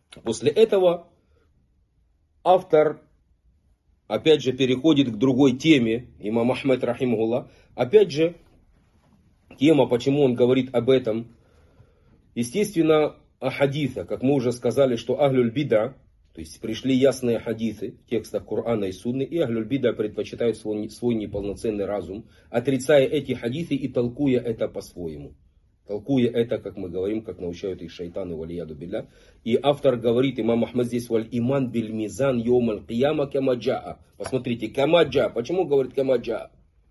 После этого автор опять же переходит к другой теме, имам Ахмед рахимахуллах. Опять же, тема, почему он говорит об этом. Естественно, о хадиса, как мы уже сказали, что ахлюль бида, то есть пришли ясные хадисы в текстах Корана и Сунны, и ахлюль бида предпочитают свой неполноценный разум, отрицая эти хадисы и толкуя это по-своему. Толкуя это, как мы говорим, как научают их шайтаны, валияду билля. И автор говорит, имам Ахмад здесь, валь иман биль мизан йом аль кияма камаджаа. Посмотрите, камаджа. Почему говорит камаджа?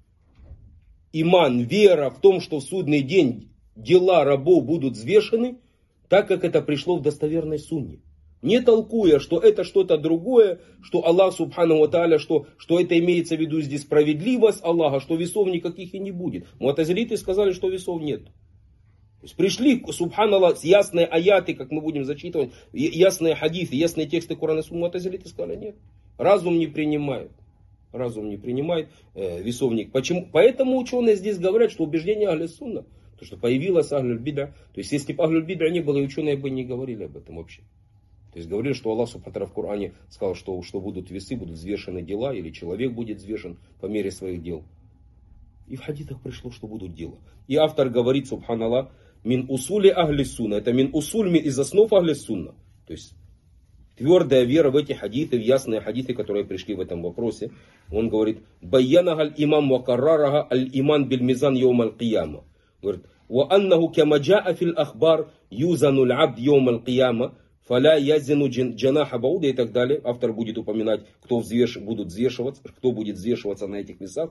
Иман, вера в том, что в судный день дела рабов будут взвешены, так как это пришло в достоверной сунне. Не толкуя, что это что-то другое, что Аллах субхану ва тааля, что это имеется в виду здесь справедливость Аллаха, что весов никаких и не будет. Муатазилиты сказали, что весов нет. То есть пришли, субханаллах, ясные аяты, как мы будем зачитывать, ясные хадисы, ясные тексты Корана и Сунны. Муатазилиты сказали, нет. Разум не принимает. Разум не принимает весовник. Почему? Поэтому ученые здесь говорят, что убеждение ахль сунна, то что появилась ахлюль бида. То есть если бы ахлюль бида не было, и ученые бы не говорили об этом вообще. То есть говорили, что Аллах субхану в Коране сказал, что будут весы, будут взвешены дела, или человек будет взвешен по мере своих дел. И в хадисах пришло, что будут дела. И автор говорит, субханаллах, мин усули ахли сунна. Это мин усуль из основ ахли сунна. То есть твердая вера в эти хадисы, в ясные хадисы, которые пришли в этом вопросе. Он говорит, баянагаль имам ва каррарага аль иман биль мизан йом аль кияма. Говорит, ва аннаху камаджаа фил ахбар юзануль абд йом аль кияма. Фаля язину джанаха бауда и так далее. Автор будет упоминать, кто будет взвешиваться на этих весах.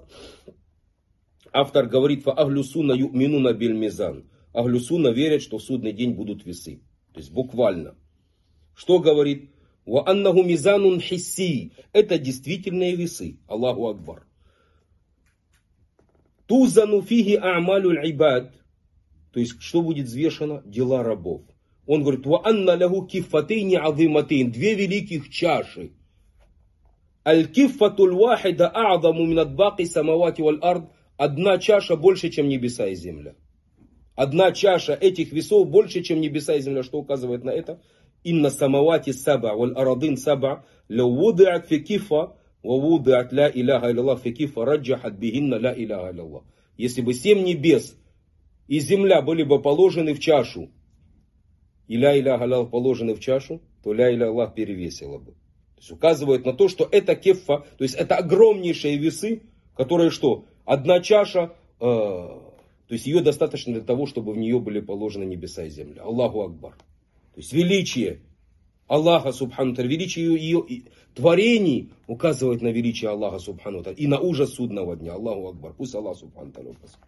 Автор говорит, фа ахлю сунна ю'минуна биль мизан. Ахлю сунна верят, что в судный день будут весы. То есть буквально. Что говорит? Ва аннаху мизанун хисси. Это действительные весы. Аллаху акбар. Тузану фиги а'малю ибад. То есть что будет взвешено? Дела рабов. Он говорит, ва анна лаху киффатейни азиматейн. Две великих чаши. Аль-киффатуль вахида а'заму минат баки самавати валь ард. Одна чаша больше, чем небеса и земля. Одна чаша этих весов больше, чем небеса и земля. Что указывает на это? Инна самавати саба валь арадин саба. Ля вудиат фи кифа. Ва вудиат ла иляха илlallah фи кифа. Раджахат бихинна ла иляха илlallah. Если бы 7 небес и земля были бы положены в чашу, и ля иляха илlallah положены в чашу, то ля иляха илlallah перевесила бы. То есть указывает на то, что это кефа, то есть это огромнейшие весы, которые что? Одна чаша, то есть ее достаточно для того, чтобы в нее были положены небеса и земля. Аллаху акбар. То есть величие Аллаха субхану тааля, величие ее творений указывает на величие Аллаха субхану тааля и на ужас судного дня. Аллаху акбар. Пусть Аллах субхану тааля указывает.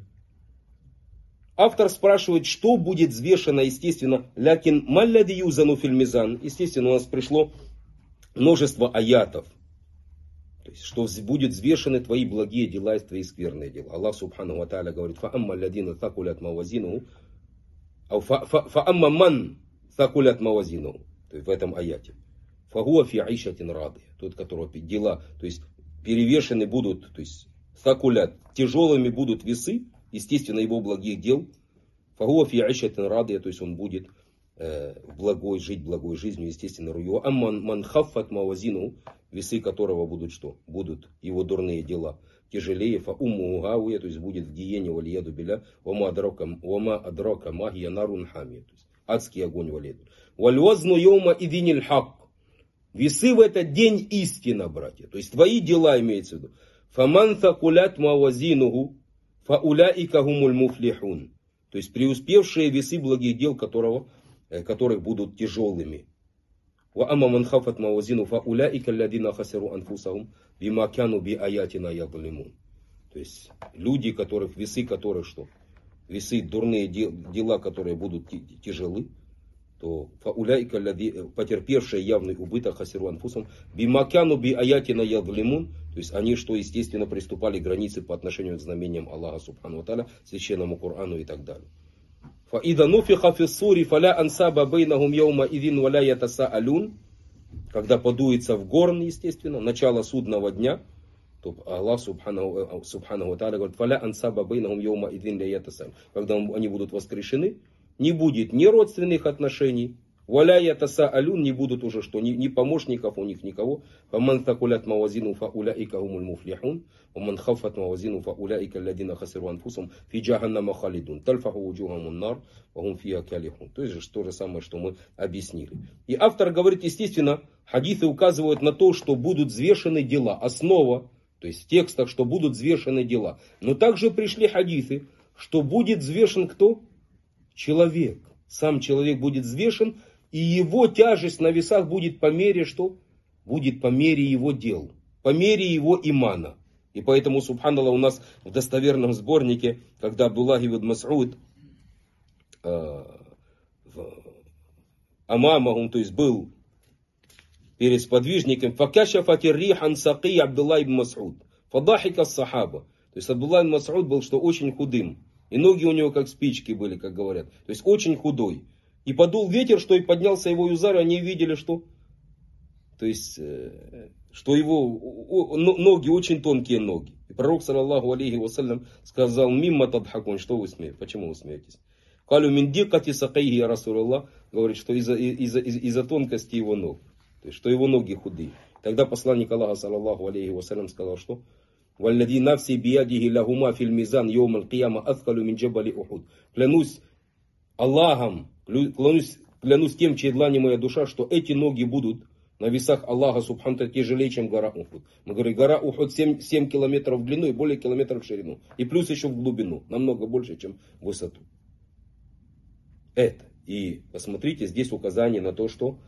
Автор спрашивает, что будет взвешено, естественно, лякин малляди юзану фил мизан. Естественно, у нас пришло множество аятов. То есть, что будет взвешены твои благие дела и твои скверные дела. Аллах субхану ва тааля говорит, фаамма лядина такулят мавазину, фаамма ман такулят мавазину. То есть в этом аяте. Фагуа фи аишатин рады. Тот, которого дела, то есть перевешены будут, то есть такулят, тяжелыми будут весы, естественно, его благих дел. Фагуа фи аишатин рады, то есть он будет жить благой жизнью, естественно, руйо. Амман ман хаффат мавазину, весы которого будут что? Будут его дурные дела тяжелее. Фа умму гауя, то есть будет в гиене валияду биля. Вама адрака магия нарун хами. То есть адский огонь валияду. Вальвазну йома идиниль хак. Весы в этот день истина, братья. То есть твои дела имеется в виду. Фаман такулят мавазинуху фауляика гумуль муфлихун. То есть преуспевшие весы благих дел, которых будут тяжелыми. Ва амма ман хафат мавазину фауляика алладина хасиру анфусахум бима кану би аятина язлимун. То есть люди, весы которых что? Весы, дурные дела, которые будут тяжелы, то фауляика потерпевшие явный убыток хасиру анфусахум бима кану би аятина язлимун. То есть они, что естественно, приступали к границе по отношению к знамениям Аллаха субхану ва тааля, священному Корану и так далее. Фаида нуфиха фиссури фаля ансаба бейнахум яума идин валя ятасаалюн. Когда подуется в горн, естественно, начало судного дня, то Аллах субхану ва тааля говорит, фаля ансаба бейнахум яума идин ля ятасаалюн. Когда они будут воскрешены, не будет ни родственных отношений, Валя ятасаалюн, не будут уже что, ни помощников у них, никого. Фаман такулят мавазину фауляика хумуль муфлихун. Ваман хафат мавазину фауляика алладина хасиру анфусум фи джаханнама халидун. Тальфаху вуджухамун нар, вахум фиа калихун. То есть же то же самое, что мы объяснили. И автор говорит, естественно, хадисы указывают на то, что будут взвешены дела. Основа, то есть в текстах, что будут взвешены дела. Но также пришли хадисы, что будет взвешен кто? Человек. Сам человек будет взвешен. И его тяжесть на весах будет по мере что? Будет по мере его дел, по мере его имана. И поэтому, субханаллах, у нас в достоверном сборнике, когда Абдуллах ибн Мас'уд амамахум, то есть был перед сподвижником, факашафати рихан саки Абдуллах ибн Мас'уд, фадахика сахаба. То есть Абдуллах ибн Мас'уд был что очень худым. И ноги у него как спички были, как говорят. То есть очень худой. И подул ветер, что и поднялся его юзар, и они видели, что? То есть, что его ноги, очень тонкие ноги. И пророк, саллаллаху алейхи вассалям, сказал, мимма тадхакун, что вы смеетесь? Почему вы смеетесь? Калю мин дикати сакайхи, я Расулаллах, говорит, что из-за тонкости его ног. То есть, что его ноги худые. Тогда посланник Аллаха, саллаллаху алейхи вассалям, сказал, что? Валлади нафси биядихи лахума фил мизан йоум аль-кияма аthкалю мин джабали Ухуд. Клянусь Аллахом, клянусь тем, чьей длани моя душа, что эти ноги будут на весах Аллаха субхану тяжелее, чем гора Ухуд. Мы говорим, гора Ухуд 7 километров в длину и более километров в ширину. И плюс еще в глубину. Намного больше, чем в высоту. Это. И посмотрите, здесь указание на то, что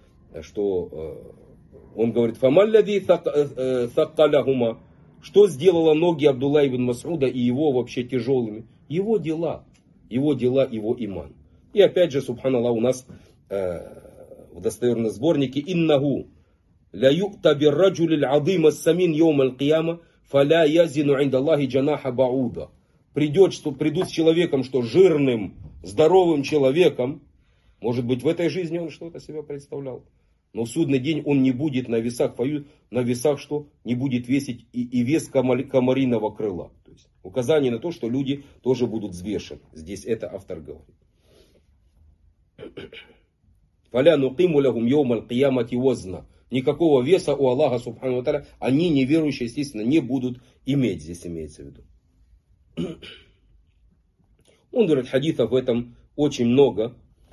он говорит, фамаллади саккаляхума. Что сделало ноги Абдулла ибн Мас'уда и его вообще тяжелыми? Его дела, его иман. И опять же, субханаллах, у нас в достоверном сборнике «Иннаху ля ю'та бирраджулил адим ас-самин йоум аль-кияма фаля язину индаллахи джанаха бауда». Придут с человеком, что жирным, здоровым человеком, может быть в этой жизни он что-то себя представлял, но в судный день он не будет на весах что? Не будет весить и вес комариного крыла. То есть указание на то, что люди тоже будут взвешены. Здесь это автор говорит. Фаля нукиму лахум йоум аль-киямати вазна. Никакого веса у Аллаха субхану ва тааля они, неверующие, естественно, не будут иметь. Здесь имеется в виду. Он говорит, хадисов в этом очень много.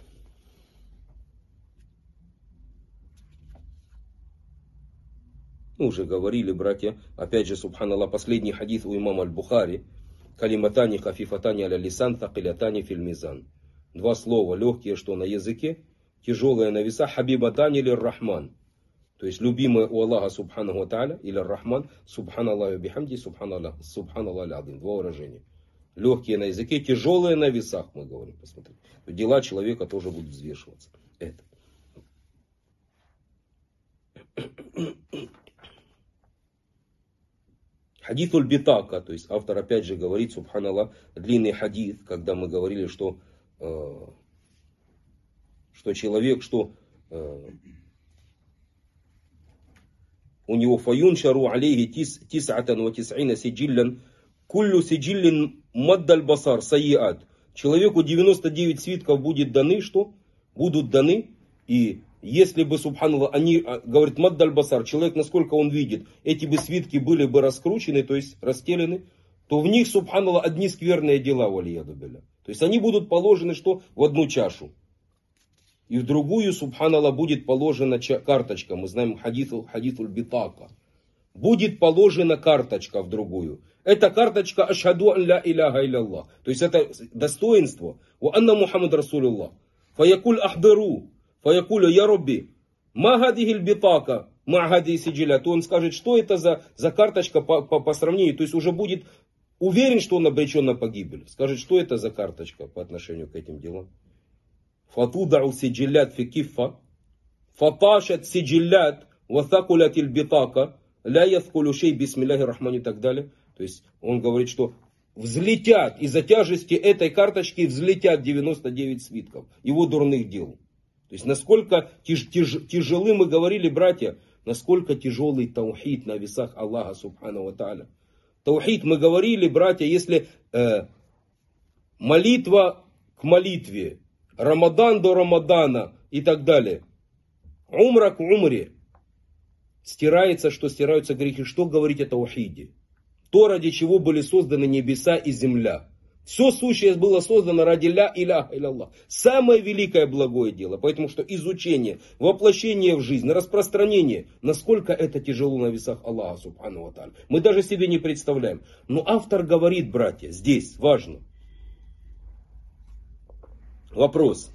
Мы уже говорили, братья, опять же, субханаллах, последний хадис у имама аль-Бухари. Калиматани хафифатани аля лисан такилятани фил мизан. Два слова легкие, что на языке, тяжелые на весах, хабибатани или рахман. То есть любимые у Аллаха субханаху ва тааля или рахман, субханаллаху бихамди, субханаллах аль-адим. Два выражения. Легкие на языке, тяжелые на весах, мы говорим, посмотрите. Дела человека тоже будут взвешиваться. Это. Хадитуль битака, то есть автор опять же говорит, субханаллах, длинный хадис, когда мы говорили, что человек, у него фаюншару алейхи тис'атан ва тис'ина сиджиллян, куллю сиджиллин маддаль басар сайиат. Человеку 99 свитков будет даны, что? Будут даны, и если бы, субханаллах, они, говорит, маддаль басар, человек, насколько он видит, эти бы свитки были бы раскручены, то есть расстелены, то в них, субханаллах, одни скверные дела, валияду билля. То есть они будут положены, что? В одну чашу. И в другую, субханаллах, будет положена карточка. Мы знаем хадитуль битака. Будет положена карточка в другую. Эта карточка ашхаду ан ля иляха илля. То есть это достоинство. Ва анна Мухаммад Расулуллах. Фаякуль ахдыру. Фаякулю я робби. Ма хадихиль битака. Ма хади сиджиля. То он скажет, что это за карточка по сравнению. То есть уже будет уверен, что он обречен на погибель. Скажет, что это за карточка по отношению к этим делам. Фатудау сиджиллят фи киффа. Фаташат сиджиллят. Ваthакулят иль битака. Ля яthкулю шей бисмилляхи рахмани и так далее. То есть он говорит, что взлетят из-за тяжести этой карточки, взлетят 99 свитков его дурных дел. То есть насколько тяжелы, мы говорили, братья, насколько тяжелый таухид на весах Аллаха субхану ва тааля. Таухид, мы говорили, братья, если молитва к молитве, Рамадан до Рамадана и так далее. Умра к умре. Стирается, что стираются грехи. Что говорить о таухиде? То, ради чего были созданы небеса и земля. Все сущее было создано ради ля иляха илlallah. Самое великое благое дело. Поэтому что изучение, воплощение в жизнь, распространение, насколько это тяжело на весах Аллаха субхану ва тааля. Мы даже себе не представляем. Но автор говорит, братья, здесь важно. Вопрос.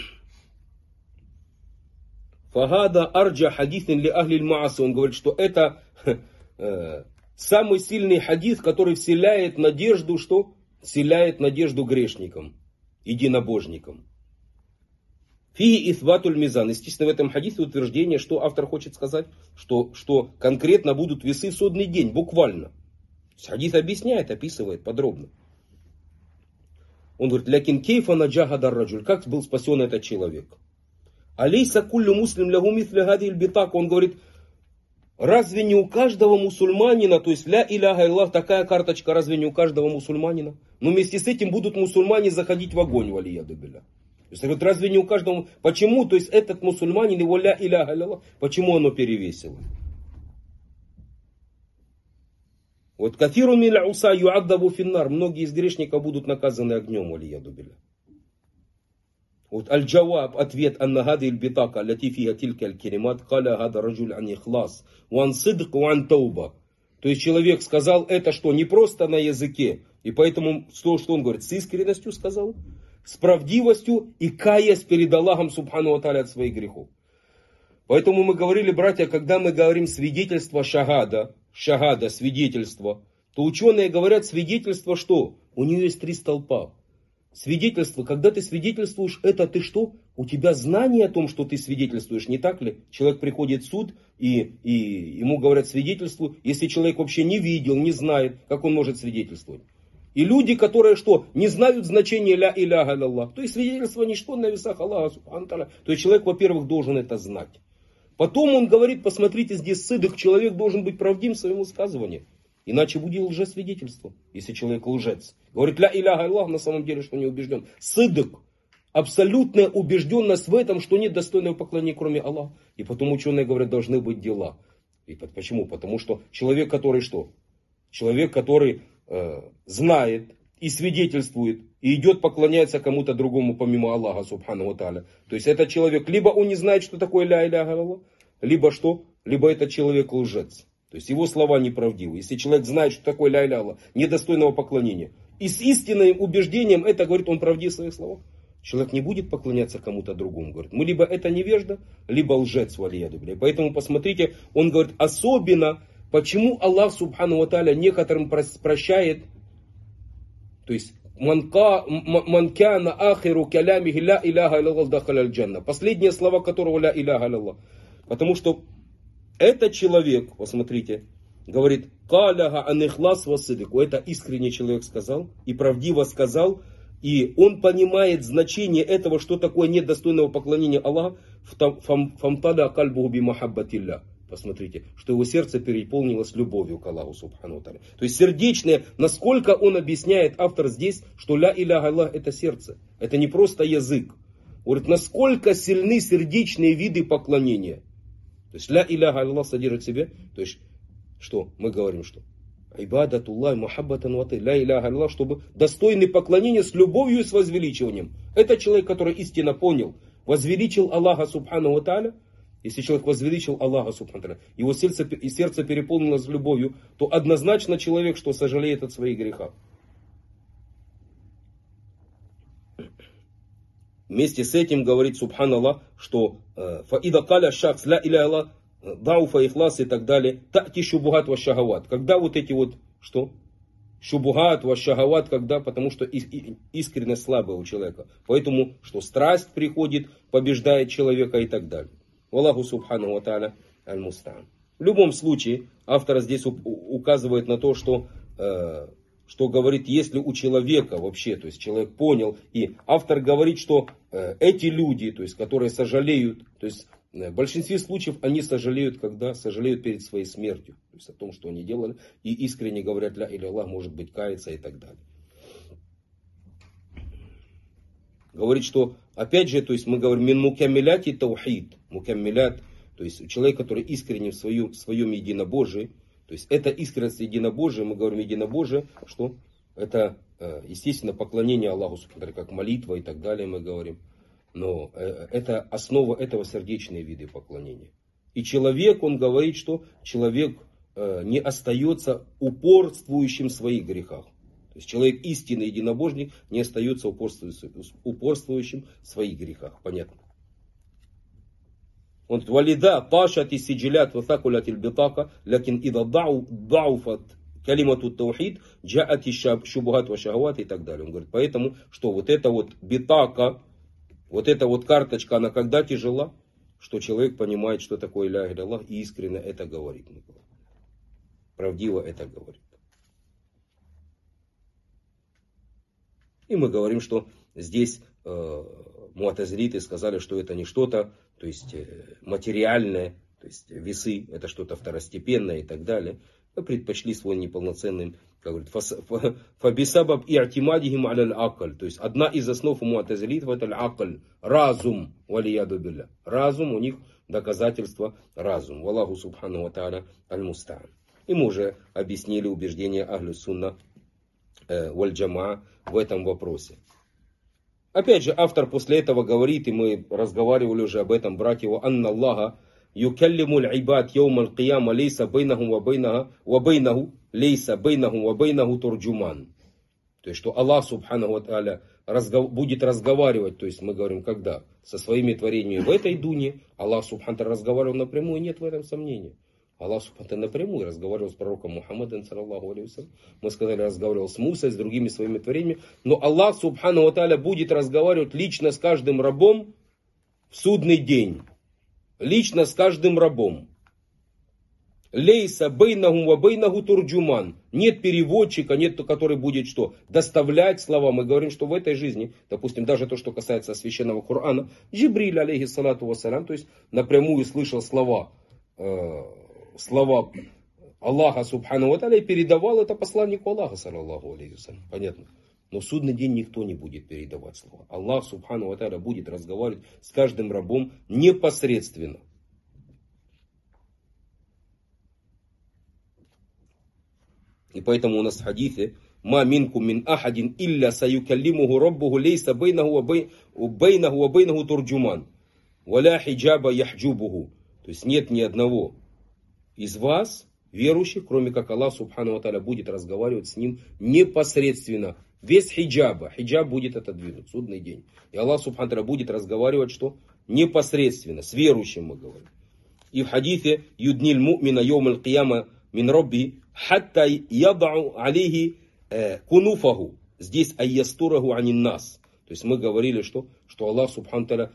Фагада арджа хадитин ли ахлиль мааси. Он говорит, что это самый сильный хадис, который вселяет надежду, что? Вселяет надежду грешникам, единобожникам. Фи исбатуль мизан. Естественно, в этом хадисе утверждение, что автор хочет сказать, что конкретно будут весы в судный день, буквально. Хадис объясняет, описывает подробно. Он говорит, лякин кейфа наджагадар раджуль. Как был спасен этот человек? Алейса куллю муслим лягу мисли гадиль битак. Он говорит, разве не у каждого мусульманина, то есть ля иляха илlallah, такая карточка, разве не у каждого мусульманина? Но вместе с этим будут мусульмане заходить в огонь, валияду билля. То есть, говорит, разве не у каждого, почему, то есть этот мусульманин, его ля иляха илlallah, почему оно перевесило? Вот кафиру миля уса юаддабу финнар, многие из грешников будут наказаны огнем, валияду билля. Вот аль-джаваб, ответ анна хади аль-битака, лати фиха тилька аль-керимат, каля хада раджуль ан ихлас, ван сидк, ван тауба. То есть человек сказал это что? Не просто на языке. И поэтому, что он говорит? С искренностью сказал, с правдивостью и каясь перед Аллахом субхану ва тааля от своих грехов. Поэтому мы говорили, братья, когда мы говорим свидетельство шагада, свидетельство, то ученые говорят свидетельство что? У нее есть 3 столпа. Свидетельство, когда ты свидетельствуешь, это ты что? У тебя знание о том, что ты свидетельствуешь, не так ли? Человек приходит в суд, и ему говорят свидетельствуй. Если человек вообще не видел, не знает, как он может свидетельствовать? И люди, которые что? Не знают значения ля иляха илlallah. То есть свидетельство ничто на весах Аллаха субхану тааля. То есть человек, во-первых, должен это знать. Потом он говорит, посмотрите, здесь сыдых, человек должен быть правдивым в своем высказывании. Иначе будет лжесвидетельство, если человек лжец. Говорит, ля иляха илlallah, на самом деле, что не убежден. Сыдык, абсолютная убежденность в этом, что нет достойного поклонения, кроме Аллаха. И потом ученые говорят, должны быть дела. И почему? Потому что человек, который что? Человек, который знает и свидетельствует, и идет поклоняется кому-то другому, помимо Аллаха, субхану ва тааля. То есть этот человек, либо он не знает, что такое ля иляха илlallah, либо что? Либо этот человек лжец. То есть его слова неправдивы. Если человек знает, что такое ля иляха илlallah, недостойного поклонения, и с истинным убеждением это говорит, он правдив в своих словах, человек не будет поклоняться кому-то другому. Говорит, мы либо это невежда, либо лжец, валияду билля. Поэтому посмотрите, он говорит, особенно, почему Аллах субхану ва тааля некоторым прощает, то есть манкана ахиру калямихи ля иляха илlallah дахаля аль-джанна. Последние слова которого ля иляха илlallah. Потому что этот человек, посмотрите, говорит, каляха ан ихлас ва сидик. Это искренний человек сказал и правдиво сказал. И он понимает значение этого, что такое нет достойного поклонения Аллаха. Фамтада кальбуху би махаббатилля. Посмотрите, что его сердце переполнилось любовью к Аллаху субхану ва тааля. То есть сердечное, насколько он объясняет, автор здесь, что ля иляха илlallah это сердце. Это не просто язык. Говорит, насколько сильны сердечные виды поклонения. То есть ля иляха илlallah содержит в себе, то есть что мы говорим, что ибадатуллах мухаббатан ва тааля, ля иляха илlallah, чтобы достойный поклонения с любовью и с возвеличиванием. Это человек, который истинно понял, возвеличил Аллаха субхану ва тааля. Если человек возвеличил Аллаха субхану ва тааля, его сердце переполнилось любовью, то однозначно человек, что сожалеет от своих грехов. Вместе с этим говорит субханаллах, что фаида каля шахс ля иляха илlallah дауфа ихлас и так далее, тати шубухат ва шахават. Когда вот эти вот, что? Шубухат ва шахават, когда? Потому что искренность слабая у человека. Поэтому, что страсть приходит, побеждает человека и так далее. Аллаху субхану ва тааля аль-мустаан. В любом случае, автор здесь указывает на то, что говорит, если у человека вообще, то есть человек понял, и автор говорит, что эти люди, то есть которые сожалеют, то есть в большинстве случаев они сожалеют, когда сожалеют перед своей смертью, то есть о том, что они делали, и искренне говорят ля иля Аллах, может быть, каяться и так далее. говорит, что, опять же, то есть мы говорим, мин мукаммиляти таухид, мукаммилят, то есть человек, который искренне в своем единобожии, то есть это искренность единобожия, мы говорим единобожие, что это, естественно, поклонение Аллаху, как молитва и так далее мы говорим. Но это основа этого сердечные виды поклонения. И человек, он говорит, что человек не остается упорствующим в своих грехах. То есть человек истинный единобожник не остается упорствующим в своих грехах. Понятно? Он говорит, валида пашат и сиджилят ватакулят ильбитака, лакин ида дауфат калимату таухид, джаати шубухат ва шахват и так далее. Он говорит, поэтому, что вот эта вот битака, вот эта вот карточка, она когда тяжела, что человек понимает, что такое ля иля Аллах, и искренне это говорит. Правдиво это говорит. И мы говорим, что здесь муатазилиты сказали, что это не что-то, то есть материальное, то есть весы, это что-то второстепенное и так далее. Мы предпочли свой неполноценным, как говорит, фабисабаб и артимадихим аль-акль. То есть одна из основ у муатазилитов это аль-акль, разум, валияду билля. Разум, у них доказательство разум. Валлаху субхану ва тааля аль-муста'ан. И мы уже объяснили убеждение ахлю сунна валь-джамаа в этом вопросе. Опять же, автор после этого говорит, и мы разговаривали уже об этом, братья, анна Аллаха юкаллиму аль-ибад яум аль-кияма лейса бейнахум ва бейнаху лейса бейнахум ва бейнаху турджуман. То есть, что Аллах субханаху ва тааля будет разговаривать, то есть мы говорим, когда? Со своими творениями в этой дуне. Аллах субханаху ва тааля разговаривал напрямую, нет в этом сомнения. Аллах субханаху ва тааля напрямую разговаривал с пророком Мухаммадом, саллаллаху алейхи ва саллям. Мы сказали, разговаривал с Мусой, с другими своими творениями. Но Аллах субханаху ва тааля будет разговаривать лично с каждым рабом в судный день. Лично с каждым рабом. Лейса бейнахум ва бейнаху турджуман. Нет переводчика, нет, который будет что? Доставлять слова. Мы говорим, что в этой жизни, допустим, даже то, что касается священного Корана, Джибриль, алейхиссалату вассалям, то есть напрямую слышал слова Аллаха субхану ва тааля и передавал это посланнику Аллаха, саллаллаху алейхи вассалям. Понятно? Но в судный день никто не будет передавать слова. Аллах субхану ва тааля будет разговаривать с каждым рабом непосредственно. И поэтому у нас в хадисе «Ма минкум мин ахадин илля саюкаллимуху раббуху лейса бейнаху ва бейнаху турджуман, валя хиджаба яхджубуху». То есть нет ни одного из вас, верующих, кроме как Аллах субхану ва тааля будет разговаривать с ним непосредственно. Без хиджаба. Хиджаб будет отодвинут. Судный день. И Аллах субхану ва тааля будет разговаривать что? Непосредственно. С верующим мы говорим. И в хадисе «Юдниль му'мина йоум аль-кияма мин робби хатта ядау алейхи кунуфаху». Здесь айястураху анин нас. То есть мы говорили, что Аллах субхану ва тааля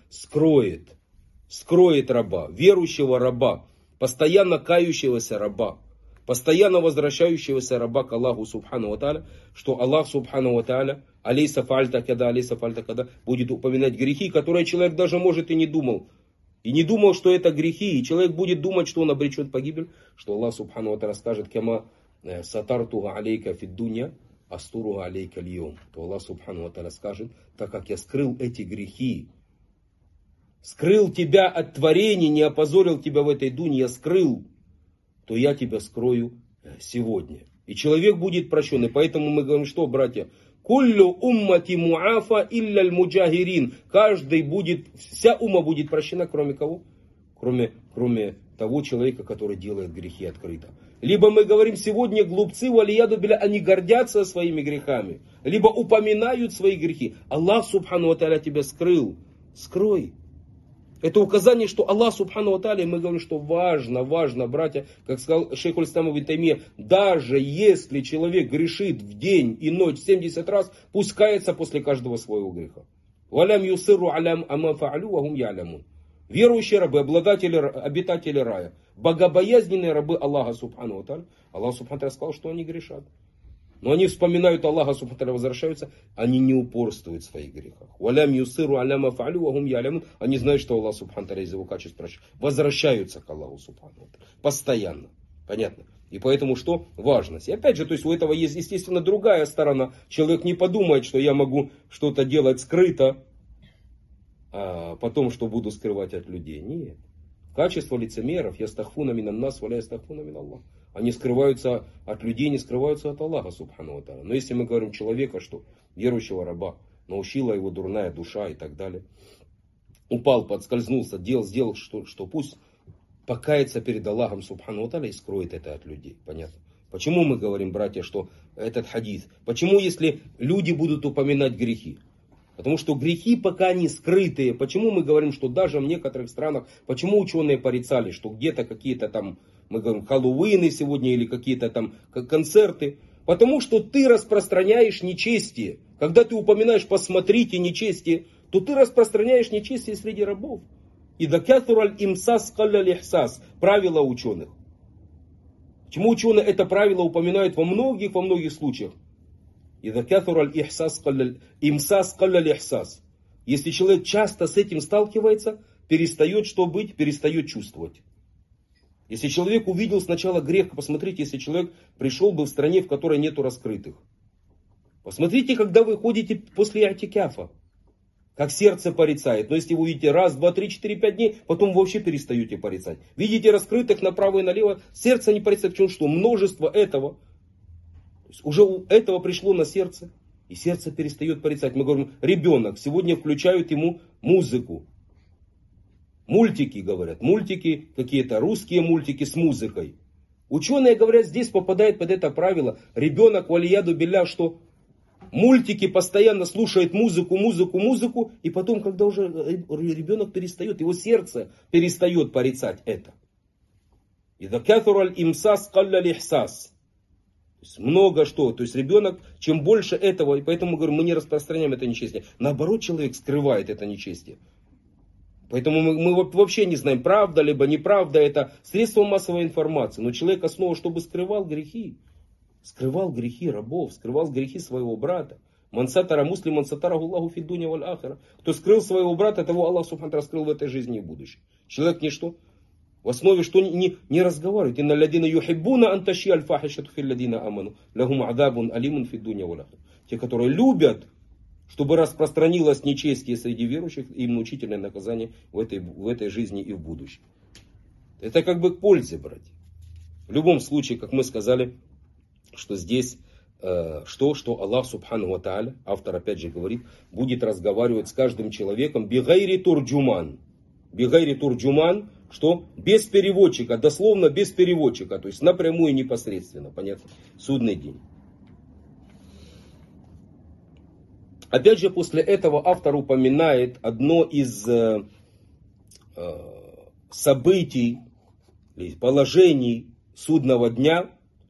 скроет раба, верующего раба, постоянно кающегося раба, постоянно возвращающегося раба к Аллаху субхану ва тааля, что Аллах субхану ва тааля алейса фальта када будет упоминать грехи, которые человек даже может и не думал. И не думал, что это грехи. И человек будет думать, что он обречет погибель. Что Аллах субхану ва тааля скажет: «Кама сатартуга алейка фид дунья, астуруга алейка льем». То Аллах субхану ва тааля скажет: так как я скрыл эти грехи, скрыл тебя от творений, не опозорил тебя в этой дуне, я скрыл, то я тебя скрою сегодня. И человек будет прощен. И поэтому мы говорим, что, братья? Куллю уммати муафа илля аль-муджахирин. Каждый будет, вся умма будет прощена, кроме кого? Кроме того человека, который делает грехи открыто. Либо мы говорим сегодня глупцы, валияду билля, они гордятся своими грехами. Либо упоминают свои грехи. Аллах субхану ва тааля тебя скрыл. Скрой. Это указание, что Аллах субхану ва тааля, мы говорим, что важно, братья, как сказал шейх аль-Ислам ибн Таймия, даже если человек грешит в день и ночь 70 раз, пусть кается после каждого своего греха. Валям юсирру алям ама фаалю ва хум ялямун. Верующие рабы, обитатели рая, богобоязненные рабы Аллаха субхану ва тааля, Аллах субхану ва тааля сказал, что они грешат. Но они вспоминают Аллаха субхану ва тааля, возвращаются, они не упорствуют в своих грехах. Валям юсирру аляма фаалю ва хум ялямун. Они знают, что Аллах субхану ва тааля из его качеств прощает. Возвращаются к Аллаху субхану ва тааля. Постоянно. Понятно? И поэтому что? Важность. И опять же, то есть у этого есть, естественно, другая сторона. Человек не подумает, что я могу что-то делать скрыто, а потом, что буду скрывать от людей. Нет. Качество лицемеров, ястахфуна минан нас, валя ястахфуна мин Аллах. Они скрываются от людей, не скрываются от Аллаха, субхану ва тааля. Но если мы говорим человека, что верующего раба, научила его дурная душа и так далее, упал, подскользнулся, сделал, что пусть покается перед Аллахом, субхану ва тааля, и скроет это от людей. Понятно? Почему мы говорим, братья, что этот хадис? Почему, если люди будут упоминать грехи? Потому что грехи пока не скрытые. Почему мы говорим, что даже в некоторых странах, почему ученые порицали, что где-то какие-то там, мы говорим, Хэллоуины сегодня или какие-то там концерты. Потому что ты распространяешь нечестие. Когда ты упоминаешь «посмотрите нечестие», то ты распространяешь нечестие среди рабов. И дакятураль имсас калляль ихсас. Правило ученых. Почему ученые это правило упоминают во многих случаях? Если человек часто с этим сталкивается, перестает что быть, перестает чувствовать. Если человек увидел сначала грех, посмотрите, если человек пришел бы в стране, в которой нету раскрытых. Посмотрите, когда вы ходите после атикафа, как сердце порицает. Но если вы видите раз, два, три, 4, 5 дней, потом вообще перестаете порицать. Видите раскрытых направо и налево, сердце не порицает. Почему? Что множество этого. Уже у этого пришло на сердце, и сердце перестает порицать. Мы говорим, ребенок, сегодня включают ему музыку. Мультики, говорят, мультики, какие-то русские мультики с музыкой. Ученые говорят, здесь попадает под это правило. Ребенок, валияду билля, что мультики постоянно слушает музыку, и потом, когда уже ребенок перестает, его сердце перестает порицать это. «Иза каthураль имсас калляль ихсас». Много что. То есть ребенок, чем больше этого, и поэтому мы говорим, мы не распространяем это нечестие. Наоборот, человек скрывает это нечестие. Поэтому мы вообще не знаем, правда либо неправда, это средство массовой информации. Но человек основа, чтобы скрывал грехи рабов, скрывал грехи своего брата. Мансатара муслим, мансатара Аллаху фиддуня валь ахира. Кто скрыл своего брата, того Аллах субхану раскрыл в этой жизни и в будущем. Человек ничто. В основе что не разговаривает. Инна ладина юхиббуна анташи аль-фахишату фил ладина аману. Лахум адабун алимун фиддуня валь ахира. Те, которые любят, чтобы распространилось нечестие среди верующих, им мучительное наказание в этой жизни и в будущем. Это как бы к пользе, братья. В любом случае, как мы сказали, что здесь, что Аллах субхану ва тааля, автор опять же говорит, будет разговаривать с каждым человеком бигайри турджуман. Бигайри турджуман, что без переводчика, дословно без переводчика, то есть напрямую непосредственно, понятно, судный день. Опять же, после этого автор упоминает одно из событий, положений судного дня.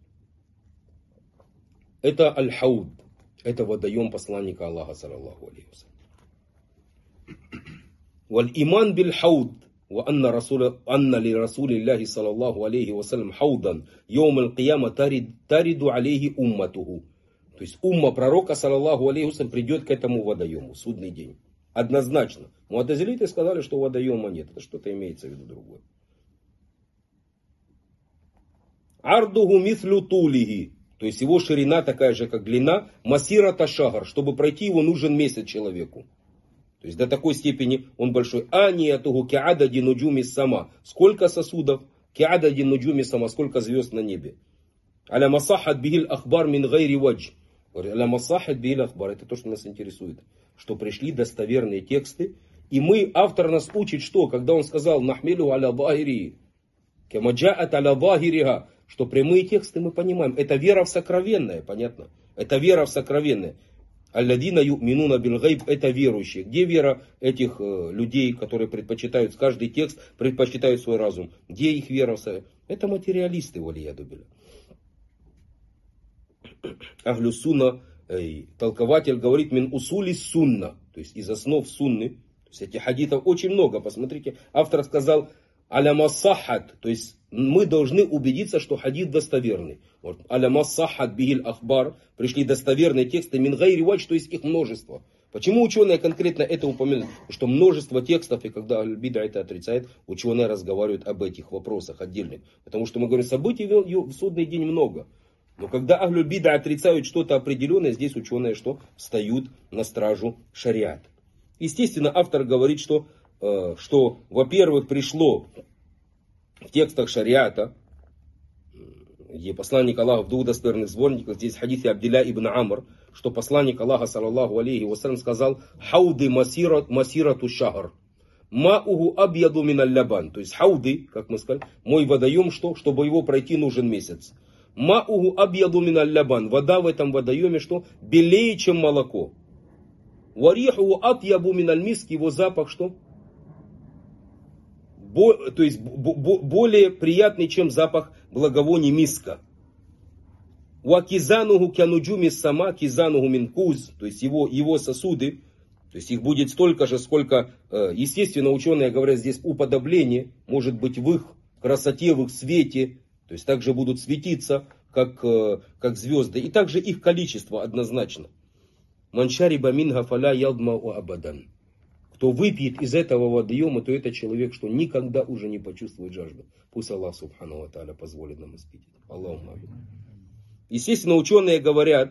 Это аль-хауд, это водоем посланника Аллаха, саллаллаху алейхи ва саллям. Валь-иман биль-хауд, ва анна ли расулиллахи, саллаллаху алейхи ва саллям, хаудан, йоум аль-кияма тариду алейхи умматуху. То есть умма пророка, саллаллаху алейхи ва саллям, придет к этому водоему, судный день. Однозначно. Муатазилиты сказали, что водоема нет. Это что-то имеется в виду другое. Ардуху мислю тулиги. То есть его ширина такая же, как длина. Масира ташагар. Чтобы пройти его, нужен месяц человеку. То есть до такой степени он большой. Аниятуху киадади нуджуми сама. Сколько сосудов? Киадади нуджуми сама. Сколько звезд на небе? Аля масахат бигиль ахбар мин гайри вадж. Аля масахат бигиль ахбар. Это то, что нас интересует. Что пришли достоверные тексты. И мы, автор нас учит, что? Когда он сказал нахмилу аля багири. Кемаджаат аля багириха. Что прямые тексты мы понимаем. Это вера в сокровенное, понятно? Это вера в сокровенное. Алладина ю'минуна бил гайб, это верующие. Где вера этих людей, которые предпочитают каждый текст, предпочитают свой разум? Где их вера в сокровенное? Это материалисты, валияду билля. Ахлю сунна, толкователь говорит, мин усули сунна. То есть из основ сунны. То есть этих хадитов очень много. Посмотрите, автор сказал, аля масахат, то есть мы должны убедиться, что хадис достоверный. Вот, аля масахат бигиль ахбар, пришли достоверные тексты, мин гайри вадж, то есть их множество. Почему ученые конкретно это упоминают? Потому что множество текстов, и когда аль-бида это отрицает, ученые разговаривают об этих вопросах отдельных. Потому что мы говорим, событий в судный день много. Но когда аль-бида отрицают что-то определенное, здесь ученые что? Встают на стражу шариата. Естественно, автор говорит, что во-первых, пришло в текстах шариата, где посланник Аллаха в двух достоверных сборниках, здесь в хадисе Абдилля ибн Амр, что посланник Аллаха, саллаллаху алейхи вассалям, сказал: «Хауды масирату шахр, мауху абьяду миналь лябан». То есть хауды, как мы сказали, мой водоем, чтобы его пройти, нужен месяц. Мауху абьяду миналь лябан. Вода в этом водоеме, белее, чем молоко. Вариху атьябу миналь миск. Его запах, то есть более приятный, чем запах благовоний миска. Ва кизануху кянуджуми сама, кизануху минкуз. То есть его сосуды, то есть их будет столько же, сколько, естественно, ученые говорят, здесь уподобление, может быть, в их красоте, в их свете, то есть также будут светиться, как звезды, и также их количество однозначно. Маншариба минга фаля ялдмау абадан. Кто выпьет из этого водоема, то это человек, что никогда уже не почувствует жажду. Пусть Аллах субхану ва тааля позволит нам испить. Аллаху амин. Естественно, ученые говорят,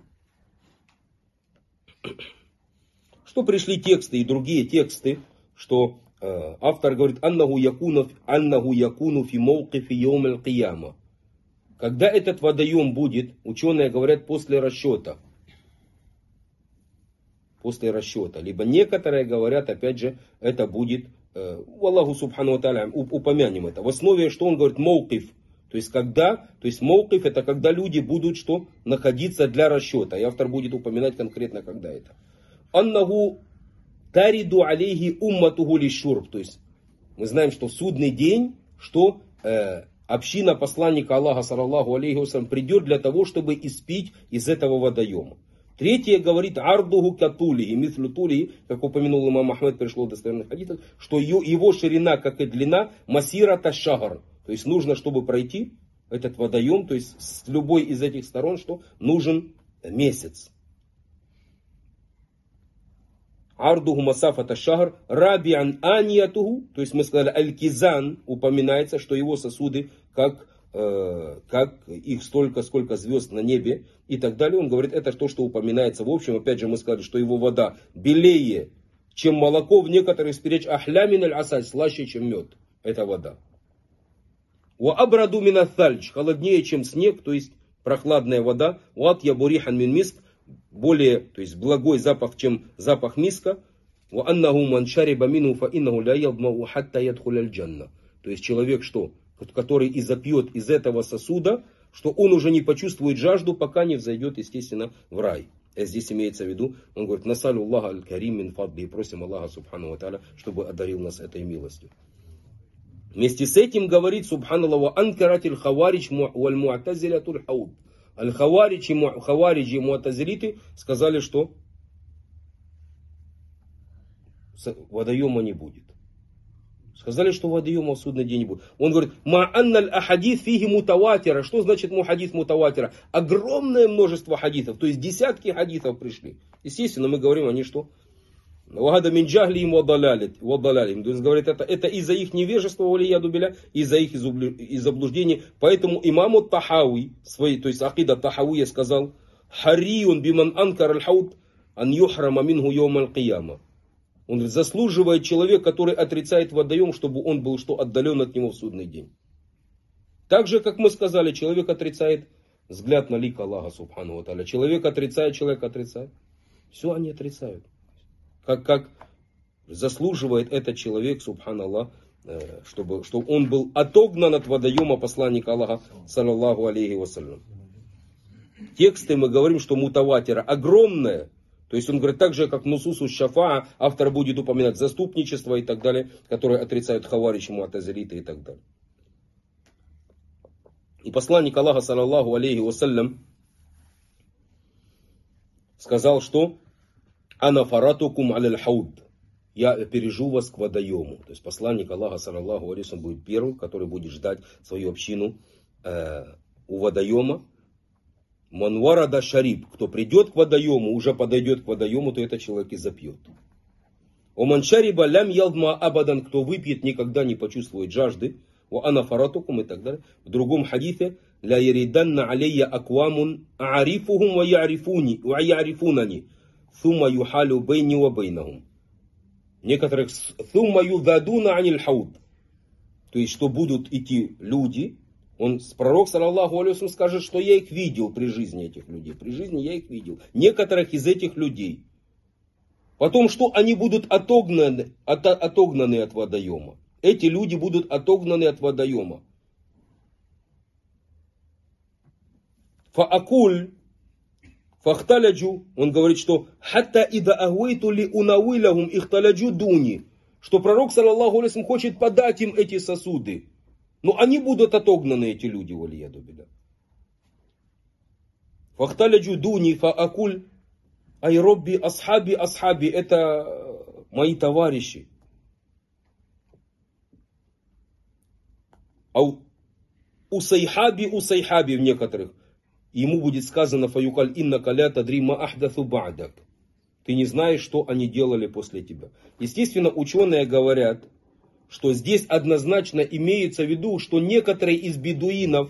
что пришли тексты и другие тексты, что автор говорит: «Аннаху якуну фи мауқифи йоум аль-кияма». Когда этот водоем будет, ученые говорят, после расчета. После расчета. Либо некоторые говорят, опять же, это будет, Аллаху субхану ва тааля, упомянем это. В основе, что он говорит, мауқиф. То есть мауқиф, это когда люди будут находиться для расчета. И автор будет упоминать конкретно, когда это. Аннаху тариду алейхи умматуху лишурб. То есть мы знаем, что в судный день, община посланника Аллаха, саллаллаху алейхи вассалям, придет для того, чтобы испить из этого водоема. Третье говорит: ардуху катули и мислю тули, как упомянул имам Ахмед, пришло в достоверных хадисах, что его ширина, как и длина, масира ташагар. То есть нужно, чтобы пройти этот водоем, то есть с любой из этих сторон, нужен месяц. Ардуху масафа ташагар, рабиан аниятуху, то есть мы сказали, аль-кизан, упоминается, что его сосуды, как их столько, сколько звезд на небе и так далее. Он говорит, это то, что упоминается. В общем, опять же, мы сказали, что его вода белее, чем молоко, в некоторых спиречь ахлямин аль-асаль, слаще, чем мед. Это вода. Ва абраду мина thальч, холоднее, чем снег, то есть прохладная вода. Уат ябурихан мин миск, более, то есть благой запах, чем запах миска. Ва аннаху ман шариба мину фа иннаху ля ядмау хатта ядхуля аль-джанна. То есть человек, который и запьет из этого сосуда, что он уже не почувствует жажду, пока не взойдет, естественно, в рай. Здесь имеется в виду, он говорит, насалю Аллаха аль-карим мин фадли, и просим Аллаха субхану ва тааля, чтобы одарил нас этой милостью. Вместе с этим говорит, субханаллах, анкаратиль хаварич валь муатазилятуль хауд. Аль-хаваричи и муатазилиты сказали, что водоема не будет. Сказали, что водоема в судный день не будет. Он говорит, ма'анналь ахадис фиги мутаватира. Что значит мухадис мутаватира? Огромное множество хадисов, то есть десятки хадисов пришли. Естественно, мы говорим, они что? Вагада мин джахлим вадалалим. То есть говорит, это из-за их невежества, из-за их заблуждений. Поэтому имаму Тахауи, то есть акида Тахауия сказал, хариун биман анкар аль-хауд ан юхрама минху йоум аль-кияма. Он говорит, заслуживает человек, который отрицает водоем, чтобы он был отдален от него в судный день. Так же, как мы сказали, человек отрицает взгляд на лик Аллаха субхану ва тааля. Человек отрицает. Все они отрицают. Как заслуживает этот человек, субханаллах, чтобы он был отогнан от водоема посланника Аллаха, саллаллаху алейхи вассалям. Тексты мы говорим, что мутаватира огромное. То есть он говорит, так же, как нусусу шафаа, автор будет упоминать заступничество и так далее, которые отрицают хаваричи, муатазилиты и так далее. И посланник Аллаха, саллаллаху алейхи вассалям, сказал, что «Ана фаратукум аляль хауд». Я опережу вас к водоему. То есть посланник Аллаха, саллаллаху алейхи вассалям, будет первым, который будет ждать свою общину у водоема. Манварада шариб, кто придет к водоему, уже подойдет к водоему, то этот человек и запьет. О маншариба лям ялдма абадан, кто выпьет, никогда не почувствует жажды. О анафаратукум и так далее. В другом хадисе, ля яриданна алейя аквамун аарифухум ва ярифунани, сума юхалю бейни ва бейнахум. Некоторых «Thumma юдадуна аниль хауд». То есть, что будут идти люди. Пророк, саллаллаху алейхи вассалям, скажет, что я их видел при жизни этих людей. При жизни я их видел. Некоторых из этих людей. Потом, что они будут отогнаны от водоема. Эти люди будут отогнаны от водоема. Фаакуль, фахталяджу, он говорит, что хатта ида агуиту ли унауилахум ихталяджу дуни. Что пророк, саллаллаху алейхи вассалям, хочет подать им эти сосуды. Но они будут отогнаны, эти люди, валияду билля. Фахталяджу дуни фаакуль. Ай робби асхаби асхаби, это мои товарищи. А усайхаби в некоторых. Ему будет сказано фаюкаль инна каля тадри ма ахдату ба'дак. Ты не знаешь, что они делали после тебя. Естественно, ученые говорят, что здесь однозначно имеется в виду, что некоторые из бедуинов,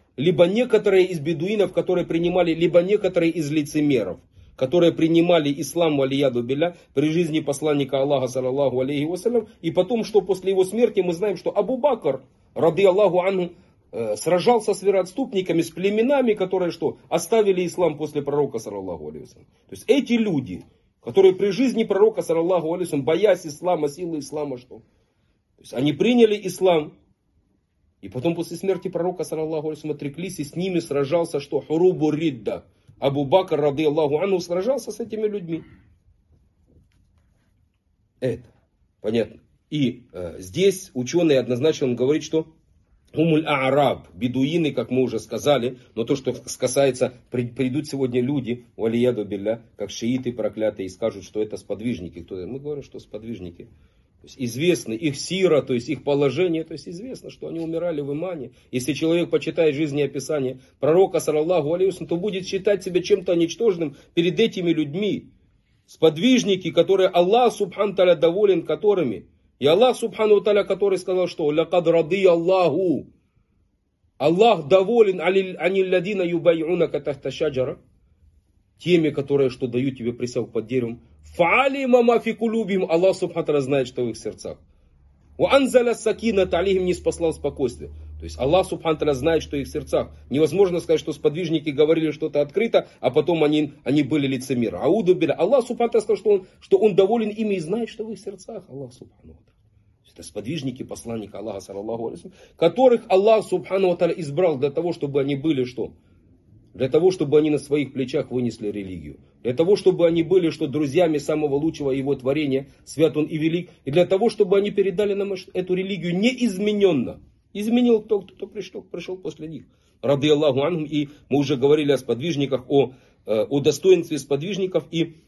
которые принимали, либо некоторые из лицемеров, которые принимали ислам, валияду билля, при жизни посланника Аллаха, саллаллаху алейхи вассалям, и потом, что после его смерти мы знаем, что Абу Бакр, рады Аллаху анху, сражался с вероотступниками, с племенами, которые что? Оставили ислам после пророка, саллаллаху алейхи вассалям. То есть эти люди, которые при жизни пророка, саллаллаху алейхи вассалям, боясь ислама, силы ислама, что? То есть они приняли ислам, и потом после смерти пророка, саллаллаху алейхи вассалям, отреклись, и с ними сражался, что? Хурубу ридда. Абу Бакр, рады Аллаху анху, сражался с этими людьми. Это понятно. И здесь ученый однозначно говорит, что Умуль Аараб, бедуины, как мы уже сказали, но то, что касается, придут сегодня люди, валияду билля, как шииты проклятые, и скажут, что это сподвижники. Мы говорим, что сподвижники. То есть известно их сира, то есть их положение, то есть известно, что они умирали в имане. Если человек почитает жизнеописание пророка, саллаллаху алейхи вассалям, то будет считать себя чем-то ничтожным перед этими людьми. Сподвижники, которые Аллах субхану та'аля доволен которыми. И Аллах субхану та'аля, который сказал, что «Лякад рады Аллаху». Аллах доволен анилладина юбайунака тахта шаджара. Теми, которые что дают тебе присягу под деревом. Фаалима мафи кулубим. Аллах субхану та'аля знает, что в их сердцах. Ва анзаля сакина алейхим, не спаслал спокойствие. То есть Аллах субхану та'аля знает, что в их сердцах. Невозможно сказать, что сподвижники говорили что-то открыто, а потом они были лицемеры. Ауду биля. Аллах субхану та'аля сказал, что он доволен ими и знает, что в их сердцах. Аллах субхану та'аля. Это сподвижники посланника Аллаха, саллаллаху алейхи, которых Аллах субхану та'аля избрал для того, чтобы они были что? Для того, чтобы они на своих плечах вынесли религию. Для того, чтобы они были что, друзьями самого лучшего его творения, свят он и велик. И для того, чтобы они передали нам эту религию неизмененно. Изменил кто пришел после них. Рады Аллаху анхум. И мы уже говорили о сподвижниках, о достоинстве сподвижников. И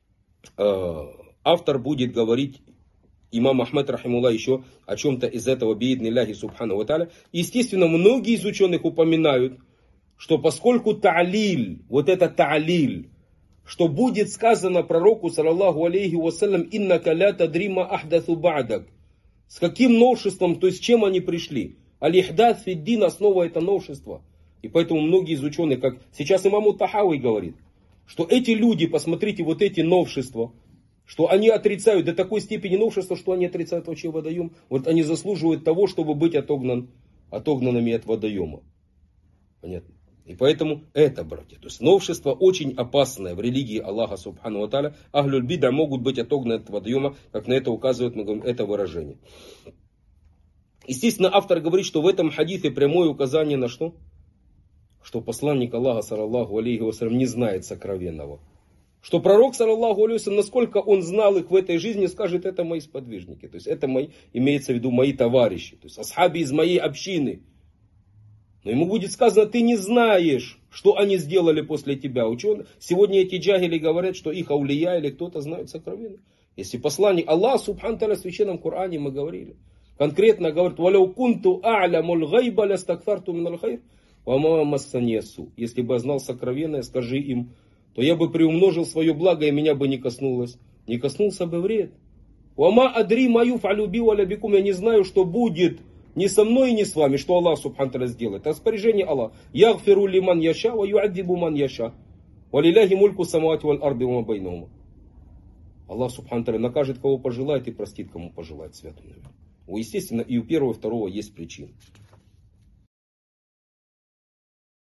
автор будет говорить, имам Ахмад, рахимулла, еще о чем-то из этого, бииднилляхи субхану ва тааля. Естественно, многие из ученых упоминают, что поскольку та'лиль, вот это та'лиль, что будет сказано пророку, саллаллаху алейхи вассалям, иннака ля тадри ма ахдату ба'дак. С каким новшеством, то есть чем они пришли? Аль-Ихдат фиддин, основа это новшество. И поэтому многие из ученых, как сейчас имам Тахауи говорит, что эти люди, посмотрите, вот эти новшества, что они отрицают до такой степени новшества, что они отрицают вообще водоем. Вот они заслуживают того, чтобы быть отогнанными от водоема. Понятно? И поэтому это, братья, то есть новшество очень опасное в религии Аллаха субхану ва тааля. Ахлюль бида могут быть отогнаны от водоема, как на это указывает, мы говорим, это выражение. Естественно, автор говорит, что в этом хадисе прямое указание на что? Что посланник Аллаха, саллаллаху алейхи вассалям, не знает сокровенного. Что пророк, саллаллаху алейхи вассалям, насколько он знал их в этой жизни, скажет, это мои сподвижники. То есть это мои, имеется в виду мои товарищи. То есть асхаби из моей общины. Но ему будет сказано, ты не знаешь, что они сделали после тебя. Ученые, сегодня эти джагили говорят, что их аулия или кто-то знает сокровенно. Если посланник Аллах, субхану та'аля, в священном Коране мы говорили. Конкретно говорит, «Валяу кунту а'лямул гайба лястакфарту миналь хайр, ва ма массани яссу». Если бы я знал сокровенное, скажи им, то я бы приумножил свое благо, и меня бы не коснулось. Не коснулся бы вред. «Вама адри маю фалюби валя бикум». Я не знаю, что будет ни со мной, ни с вами, что Аллах субхану та'аля сделает. Распоряжение Аллаха. Ягфиру лиман яша, ва юаддибу ман яша. Валиляхи мульку самавати валь арди ва ма байнахума. Аллах Субхану Тааля накажет, кого пожелает, и простит, кому пожелает, святым. Естественно, и у первого и второго есть причины.